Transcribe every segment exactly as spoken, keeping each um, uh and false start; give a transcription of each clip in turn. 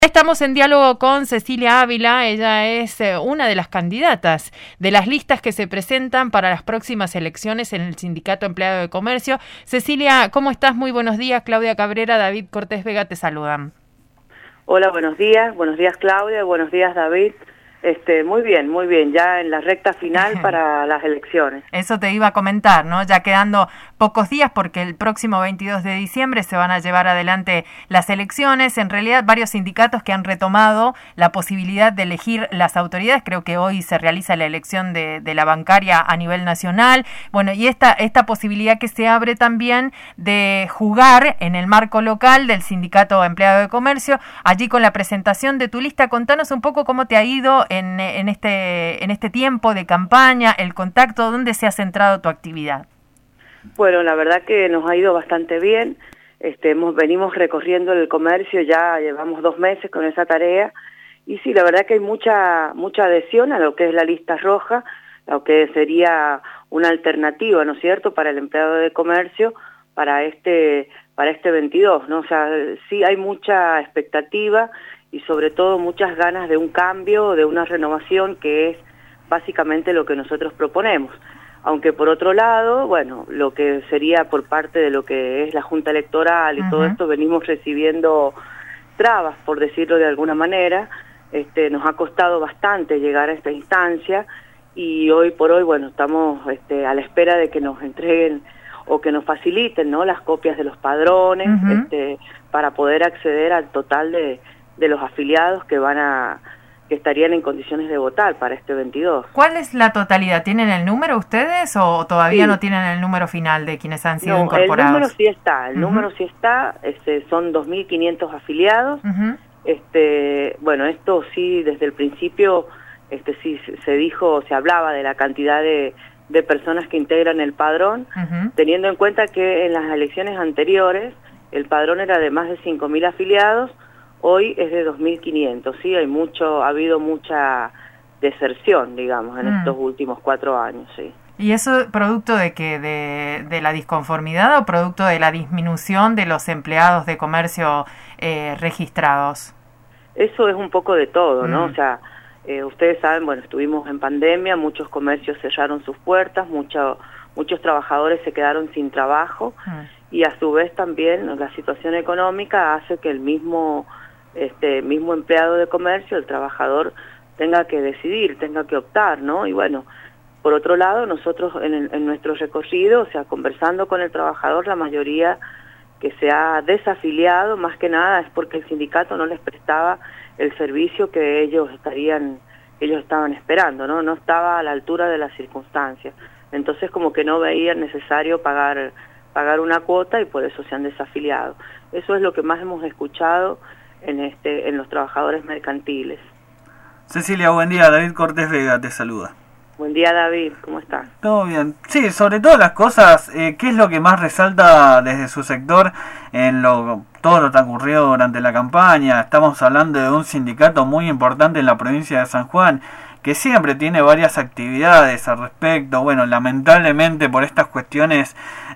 Estamos en diálogo con Cecilia Ávila. Ella es eh, una de las candidatas de las listas que se presentan para las próximas elecciones en el Sindicato Empleado de Comercio. Cecilia, ¿cómo estás? Muy buenos días. Claudia Cabrera, David Cortés Vega te saludan. Hola, buenos días. Buenos días, Claudia. Buenos días, David. Este, muy bien, muy bien, ya en la recta final para las elecciones. Eso te iba a comentar, ¿no? Ya quedando pocos días porque el próximo veintidós de diciembre se van a llevar adelante las elecciones. En realidad, varios sindicatos que han retomado la posibilidad de elegir las autoridades. Creo que hoy se realiza la elección de, de la bancaria a nivel nacional. Bueno, y esta, esta posibilidad que se abre también de jugar en el marco local del Sindicato Empleado de Comercio. Allí con la presentación de tu lista, contanos un poco cómo te ha ido En, en este en este tiempo de campaña, el contacto, ¿dónde se ha centrado tu actividad? Bueno, la verdad que nos ha ido bastante bien. Este, hemos venimos recorriendo el comercio, ya llevamos dos meses con esa tarea, y sí, la verdad que hay mucha mucha adhesión a lo que es la lista roja, lo que sería una alternativa, ¿no es cierto?, para el empleado de comercio para este para este veintidós, ¿no? O sea, sí hay mucha expectativa y sobre todo muchas ganas de un cambio, de una renovación, que es básicamente lo que nosotros proponemos. Aunque por otro lado, bueno, lo que sería por parte de lo que es la Junta Electoral y uh-huh. todo esto, venimos recibiendo trabas, por decirlo de alguna manera. Este, nos ha costado bastante llegar a esta instancia y hoy por hoy, bueno, estamos este, a la espera de que nos entreguen o que nos faciliten, ¿no?, las copias de los padrones, uh-huh. este, para poder acceder al total de de los afiliados que van a que estarían en condiciones de votar para este veintidós. ¿Cuál es la totalidad? ¿Tienen el número ustedes o todavía sí. no tienen el número final de quienes han sido no, incorporados? El número sí está, el uh-huh. número sí está, este, son dos mil quinientos afiliados. Uh-huh. Este, bueno, esto sí desde el principio este sí se dijo, se hablaba de la cantidad de, de personas que integran el padrón, uh-huh. teniendo en cuenta que en las elecciones anteriores el padrón era de más de cinco mil afiliados. Hoy es de dos mil quinientos, sí, hay mucho, ha habido mucha deserción, digamos, en mm. estos últimos cuatro años, sí. ¿Y eso producto de qué? ¿De, de la disconformidad o producto de la disminución de los empleados de comercio eh, registrados? Eso es un poco de todo, ¿no? Mm. O sea, eh, ustedes saben, bueno, estuvimos en pandemia, muchos comercios cerraron sus puertas, mucho, muchos trabajadores se quedaron sin trabajo mm. y a su vez también la situación económica hace que el mismo... este mismo empleado de comercio, el trabajador, tenga que decidir, tenga que optar, ¿no? Y bueno, por otro lado, nosotros en, el, en nuestro recorrido, o sea, conversando con el trabajador, la mayoría que se ha desafiliado, más que nada, es porque el sindicato no les prestaba el servicio que ellos estarían, ellos estaban esperando, ¿no? No estaba a la altura de las circunstancias. Entonces, como que no veían necesario pagar, pagar una cuota y por eso se han desafiliado. Eso es lo que más hemos escuchado en este en los trabajadores mercantiles. Cecilia, buen día. David Cortés Vega te saluda. Buen día, David. ¿Cómo estás? Todo bien. Sí, sobre todas las cosas, eh, ¿qué es lo que más resalta desde su sector en lo todo lo que ha ocurrido durante la campaña? Estamos hablando de un sindicato muy importante en la provincia de San Juan, que siempre tiene varias actividades al respecto. Bueno, lamentablemente por estas cuestiones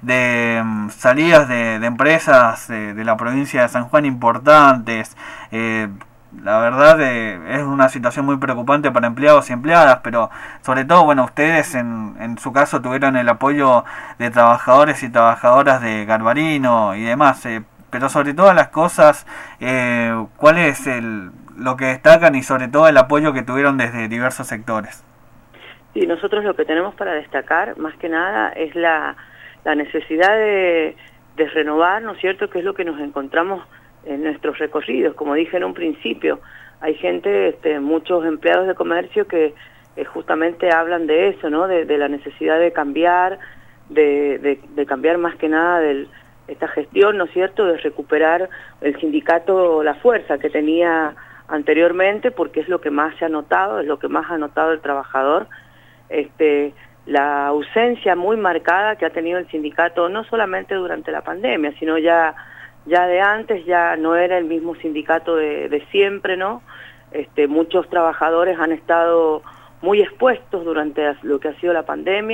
de um, salidas de, de empresas de, de la provincia de San Juan importantes, eh, la verdad eh, es una situación muy preocupante para empleados y empleadas, pero sobre todo, bueno, ustedes en, en su caso tuvieron el apoyo de trabajadores y trabajadoras de Garbarino y demás, eh, pero sobre todas las cosas, eh, ¿cuál es el lo que destacan y sobre todo el apoyo que tuvieron desde diversos sectores? Sí, nosotros lo que tenemos para destacar, más que nada, es la, la necesidad de, de renovar, ¿no es cierto?, que es lo que nos encontramos en nuestros recorridos. Como dije en un principio, hay gente, este, muchos empleados de comercio que eh, justamente hablan de eso, ¿no?, de, de la necesidad de cambiar, de, de, de cambiar más que nada del, esta gestión, ¿no es cierto?, de recuperar el sindicato la fuerza que tenía anteriormente, porque es lo que más se ha notado, es lo que más ha notado el trabajador, este, la ausencia muy marcada que ha tenido el sindicato, no solamente durante la pandemia, sino ya, ya de antes, ya no era el mismo sindicato de, de siempre, ¿no? Este, muchos trabajadores han estado muy expuestos durante lo que ha sido la pandemia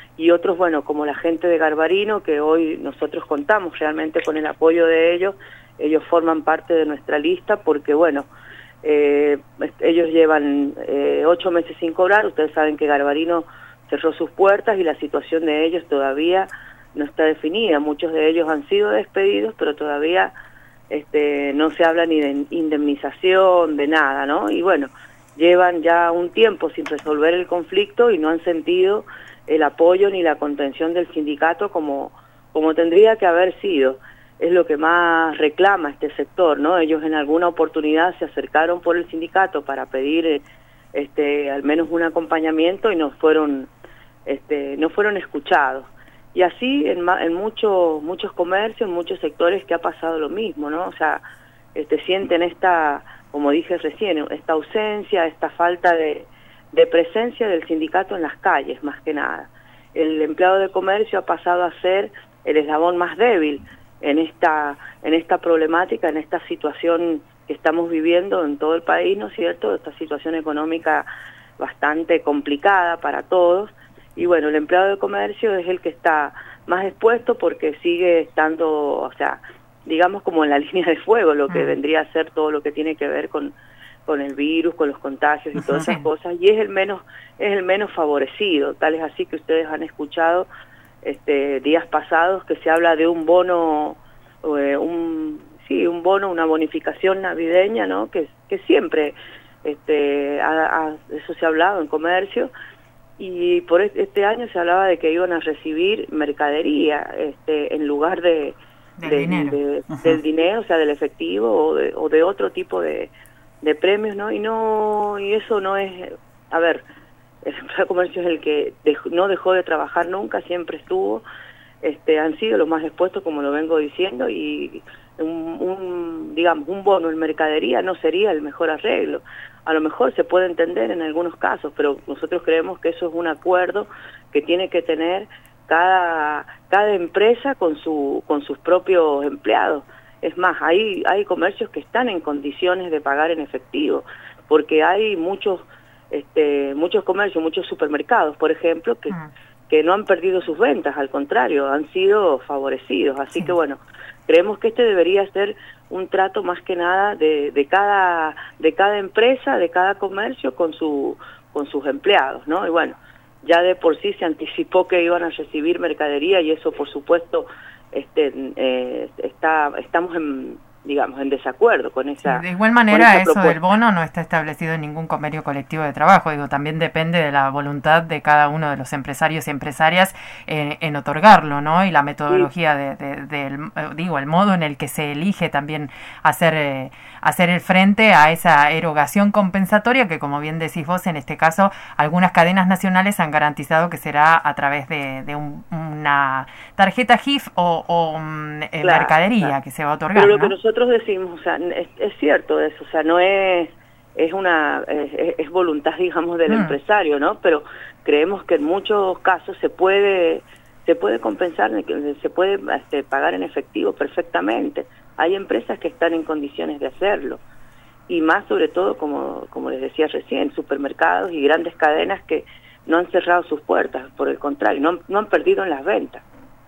y otros, bueno, como la gente de Garbarino, que hoy nosotros contamos realmente con el apoyo de ellos. Ellos forman parte de nuestra lista porque, bueno, eh, ellos llevan eh, ocho meses sin cobrar. Ustedes saben que Garbarino cerró sus puertas y la situación de ellos todavía no está definida. Muchos de ellos han sido despedidos, pero todavía este, no se habla ni de indemnización, de nada, ¿no? Y bueno, llevan ya un tiempo sin resolver el conflicto y no han sentido el apoyo ni la contención del sindicato como, como tendría que haber sido. Es lo que más reclama este sector, ¿no? Ellos en alguna oportunidad se acercaron por el sindicato para pedir este, al menos un acompañamiento y no fueron, este, no fueron escuchados. Y así en, en muchos muchos comercios, en muchos sectores que ha pasado lo mismo, ¿no? O sea, este, sienten esta, como dije recién, esta ausencia, esta falta de, de presencia del sindicato en las calles, más que nada. El empleado de comercio ha pasado a ser el eslabón más débil en esta en esta problemática, en esta situación que estamos viviendo en todo el país, ¿no es cierto? Esta situación económica bastante complicada para todos. Y bueno, el empleado de comercio es el que está más expuesto porque sigue estando, o sea, digamos como en la línea de fuego, lo que mm. vendría a ser todo lo que tiene que ver con, con el virus, con los contagios y todas esas cosas, y es el menos es el menos favorecido. Tal es así que ustedes han escuchado este días pasados que se habla de un bono, eh, un sí, un bono, una bonificación navideña, ¿no? Que, que siempre este, a, a, eso se ha hablado en comercio. Y por este año se hablaba de que iban a recibir mercadería este, en lugar de, del, de, dinero. de, uh-huh. del dinero, o sea, del efectivo o de, o de otro tipo de, de premios, ¿no? Y no y eso no es, a ver, el empleado de comercio es el que dejó, no dejó de trabajar nunca, siempre estuvo, este, han sido los más expuestos, como lo vengo diciendo, y un, un digamos, un bono en mercadería no sería el mejor arreglo. A lo mejor se puede entender en algunos casos, pero nosotros creemos que eso es un acuerdo que tiene que tener cada cada empresa con su con sus propios empleados. Es más, hay hay comercios que están en condiciones de pagar en efectivo, porque hay muchos este muchos comercios, muchos supermercados, por ejemplo, que ah. que no han perdido sus ventas, al contrario, han sido favorecidos. Así sí. que bueno, creemos que este debería ser un trato más que nada de, de cada de cada empresa, de cada comercio con su con sus empleados, ¿no? Y bueno, ya de por sí se anticipó que iban a recibir mercadería y eso por supuesto este eh, está estamos en digamos en desacuerdo con esa. Sí, de igual manera eso propuesta. del bono no está establecido en ningún convenio colectivo de trabajo, digo, también depende de la voluntad de cada uno de los empresarios y empresarias en, en otorgarlo, ¿no? Y la metodología sí. de, de, de, de digo, el modo en el que se elige también hacer eh, hacer el frente a esa erogación compensatoria que, como bien decís vos, en este caso algunas cadenas nacionales han garantizado que será a través de, de un, una tarjeta G I F o, o um, claro, mercadería claro. que se va a otorgar, pero lo ¿no? que nosotros decimos, o sea, es, es cierto eso, o sea, no es es una es, es voluntad, digamos, del mm. empresario, ¿no? Pero creemos que en muchos casos se puede se puede compensar, se puede este, pagar en efectivo perfectamente. Hay empresas que están en condiciones de hacerlo. Y más sobre todo, como como les decía recién, supermercados y grandes cadenas que no han cerrado sus puertas, por el contrario, no, no han perdido en las ventas.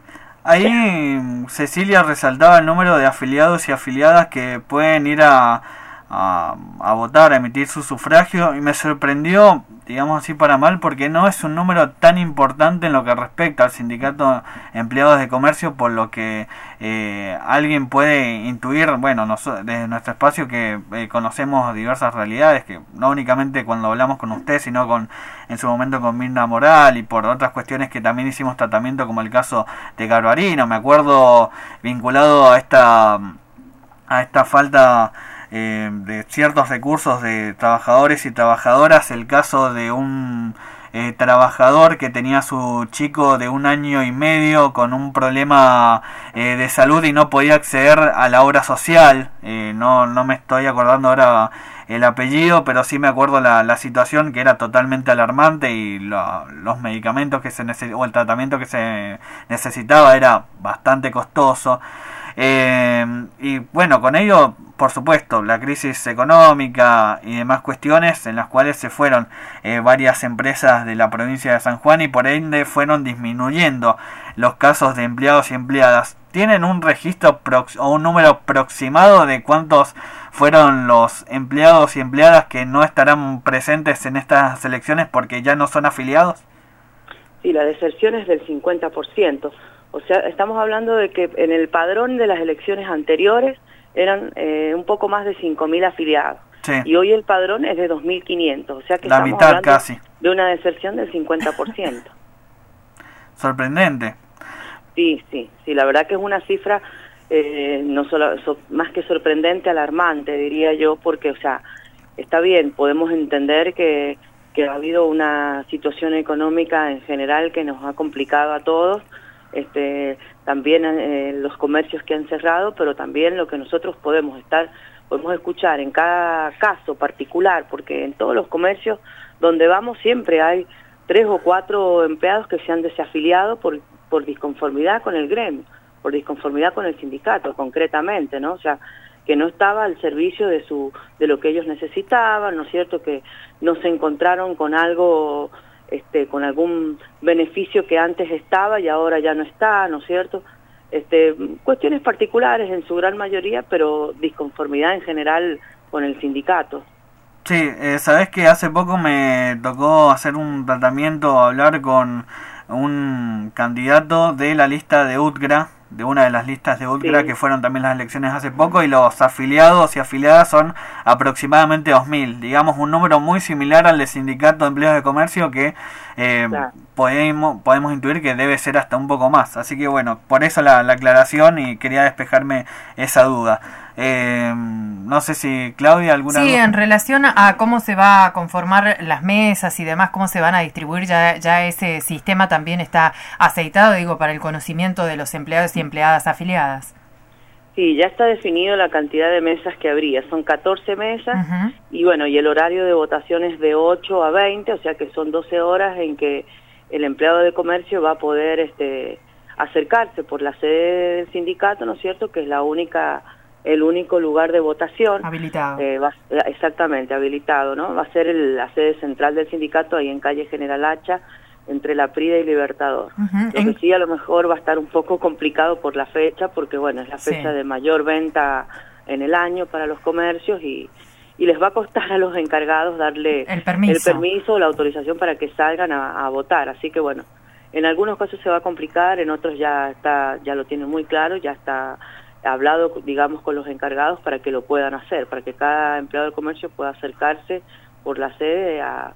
Ahí Cecilia resaltaba el número de afiliados y afiliadas que pueden ir a, a, a votar, a emitir su sufragio, y me sorprendió, digamos así para mal, porque no es un número tan importante en lo que respecta al sindicato de empleados de comercio, por lo que eh, alguien puede intuir, bueno, nos, desde nuestro espacio que eh, conocemos diversas realidades, que no únicamente cuando hablamos con usted, sino con en su momento con Mirna Moral y por otras cuestiones que también hicimos tratamiento, como el caso de Garbarino, me acuerdo vinculado a esta a esta falta Eh, de ciertos recursos de trabajadores y trabajadoras, el caso de un eh, trabajador que tenía a su chico de un año y medio con un problema eh, de salud y no podía acceder a la obra social, eh, no, no me estoy acordando ahora el apellido, pero sí me acuerdo la, la situación, que era totalmente alarmante, y lo, los medicamentos que se neces- o el tratamiento que se necesitaba era bastante costoso. Eh, y bueno, con ello, por supuesto, la crisis económica y demás cuestiones en las cuales se fueron eh, varias empresas de la provincia de San Juan y por ende fueron disminuyendo los casos de empleados y empleadas. ¿Tienen un registro prox- o un número aproximado de cuántos fueron los empleados y empleadas que no estarán presentes en estas elecciones porque ya no son afiliados? Sí, la deserción es del cincuenta por ciento. O sea, estamos hablando de que en el padrón de las elecciones anteriores eran eh, un poco más de cinco mil afiliados. Sí. Y hoy el padrón es de dos mil quinientos. O sea que la estamos mitad hablando casi de una deserción del cincuenta por ciento. Sorprendente. Sí, sí, sí, la verdad que es una cifra eh, no solo, so, más que sorprendente, alarmante, diría yo, porque, o sea, está bien, podemos entender que, que ha habido una situación económica en general que nos ha complicado a todos, este, también eh, los comercios que han cerrado, pero también lo que nosotros podemos estar, podemos escuchar en cada caso particular, porque en todos los comercios donde vamos siempre hay tres o cuatro empleados que se han desafiliado por por disconformidad con el gremio, por disconformidad con el sindicato, concretamente, ¿no? O sea, que no estaba al servicio de su de lo que ellos necesitaban, ¿no es cierto? Que no se encontraron con algo, este, con algún beneficio que antes estaba y ahora ya no está, ¿no es cierto? Este, cuestiones particulares en su gran mayoría, pero disconformidad en general con el sindicato. Sí, eh, sabes que hace poco me tocó hacer un tratamiento, hablar con un candidato de la lista de U T G R A, de una de las listas de U T G R A, sí, que fueron también las elecciones hace poco, y los afiliados y afiliadas son aproximadamente dos mil, digamos un número muy similar al de Sindicato de Empleados de Comercio, que eh, claro, podemos, podemos intuir que debe ser hasta un poco más. Así que bueno, por eso la, la aclaración y quería despejarme esa duda. Eh, no sé si Claudia alguna sí duda? En relación a cómo se va a conformar las mesas y demás, cómo se van a distribuir, ya ya ese sistema también está aceitado, digo, para el conocimiento de los empleados y empleadas afiliadas. Sí, ya está definido la cantidad de mesas que habría, son catorce mesas, uh-huh, y bueno, y el horario de votación es de ocho a veinte, o sea que son doce horas en que el empleado de comercio va a poder este acercarse por la sede del sindicato, ¿no es cierto?, que es la única el único lugar de votación. Habilitado. Eh, va, exactamente, habilitado, ¿no? Va a ser el, la sede central del sindicato ahí en calle General Hacha, entre La Prida y Libertador. Uh-huh. Lo que sí a lo mejor va a estar un poco complicado por la fecha, porque bueno, es la fecha sí. de mayor venta en el año para los comercios y, y les va a costar a los encargados darle el permiso, el permiso o la autorización para que salgan a, a votar. Así que bueno, en algunos casos se va a complicar, en otros ya está, ya lo tienen muy claro, ya está hablado, digamos, con los encargados para que lo puedan hacer, para que cada empleado del comercio pueda acercarse por la sede a,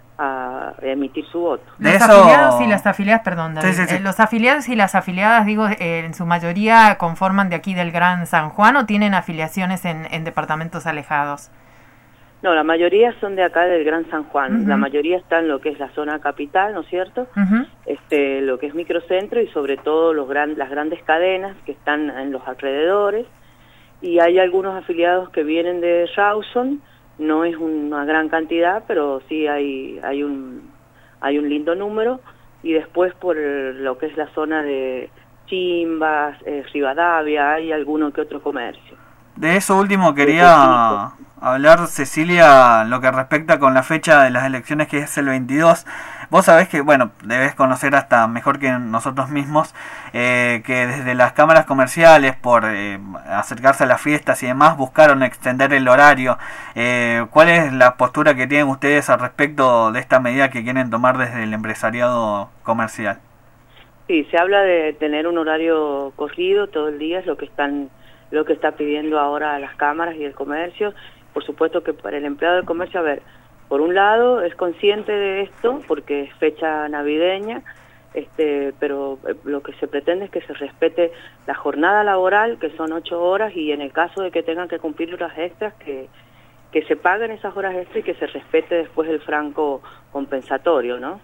a emitir su voto. Los Eso... afiliados y las afiliadas, perdón, David, sí, sí, sí. Eh, los afiliados y las afiliadas, digo, eh, en su mayoría conforman de aquí del Gran San Juan, ¿o tienen afiliaciones en, en departamentos alejados? No, la mayoría son de acá del Gran San Juan, uh-huh, la mayoría está en lo que es la zona capital, ¿no es cierto? Uh-huh. Este, lo que es microcentro y sobre todo los gran, las grandes cadenas que están en los alrededores, y hay algunos afiliados que vienen de Rawson, no es una gran cantidad, pero sí hay hay un hay un lindo número, y después por lo que es la zona de Chimbas, eh, Rivadavia, hay alguno que otro comercio. De eso último quería hablar, Cecilia, lo que respecta con la fecha de las elecciones, que es el veintidós. Vos sabés que, bueno, debes conocer hasta mejor que nosotros mismos, eh, que desde las cámaras comerciales, por eh, acercarse a las fiestas y demás, buscaron extender el horario. Eh, ¿Cuál es la postura que tienen ustedes al respecto de esta medida que quieren tomar desde el empresariado comercial? Sí, se habla de tener un horario corrido todo el día, es lo que están... lo que está pidiendo ahora las cámaras y el comercio. Por supuesto que para el empleado del comercio, a ver, por un lado es consciente de esto porque es fecha navideña, este, pero lo que se pretende es que se respete la jornada laboral, que son ocho horas, y en el caso de que tengan que cumplir horas extras, que, que se paguen esas horas extras y que se respete después el franco compensatorio, ¿no?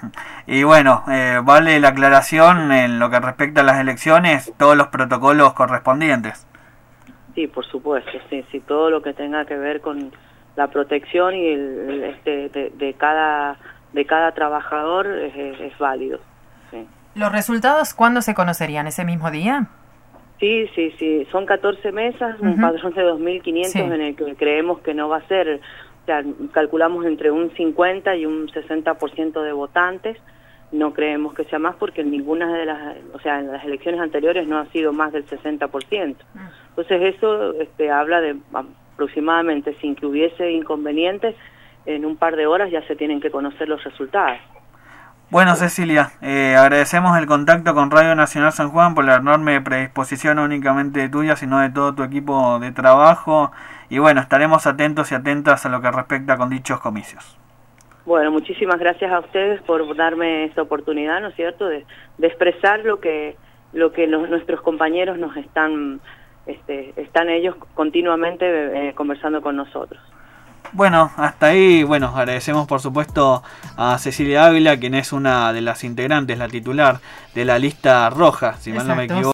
Y bueno, eh, vale la aclaración en lo que respecta a las elecciones, todos los protocolos correspondientes. Sí, por supuesto, sí, sí, todo lo que tenga que ver con la protección y el, el este de, de cada de cada trabajador es, es, es válido. Sí. ¿Los resultados cuándo se conocerían? ¿Ese mismo día? Sí, sí, sí, son catorce mesas, uh-huh. un padrón de dos mil quinientos sí. en el que creemos que no va a ser, o sea, calculamos entre un cincuenta y un sesenta por ciento de votantes, no creemos que sea más porque en ninguna de las, o sea, en las elecciones anteriores no ha sido más del sesenta por ciento. Entonces eso este, habla de aproximadamente, sin que hubiese inconvenientes, en un par de horas ya se tienen que conocer los resultados. Bueno, Cecilia, eh, agradecemos el contacto con Radio Nacional San Juan por la enorme predisposición no únicamente tuya, sino de todo tu equipo de trabajo. Y bueno, estaremos atentos y atentas a lo que respecta con dichos comicios. Bueno, muchísimas gracias a ustedes por darme esta oportunidad, ¿no es cierto?, de, de expresar lo que lo que los, nuestros compañeros nos están, este, están ellos continuamente eh, conversando con nosotros. Bueno, hasta ahí, bueno, agradecemos por supuesto a Cecilia Ávila, quien es una de las integrantes, la titular de la lista roja, si mal no me equivoco.